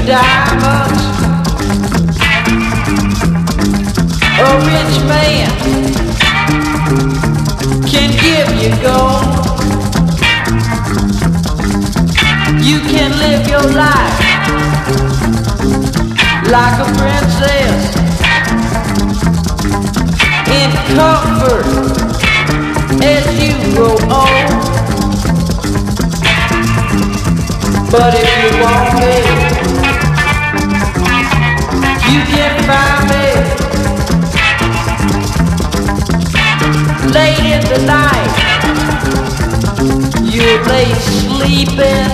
diamonds. A rich man can give you gold. You can live your life like a princess in comfort as you grow old. But if you want me, you can find me late in the night. You lay sleeping.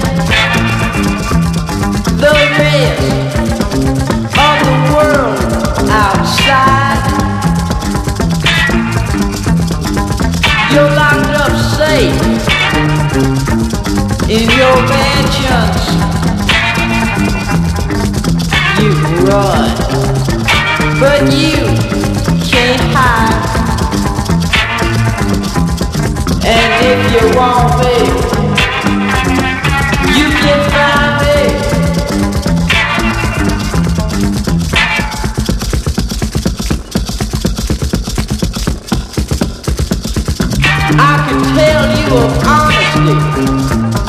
The rest of the world outside. You're locked up safe in your mansions. You can run, but you can't hide. And if you want me, you can find me. I can tell you of honesty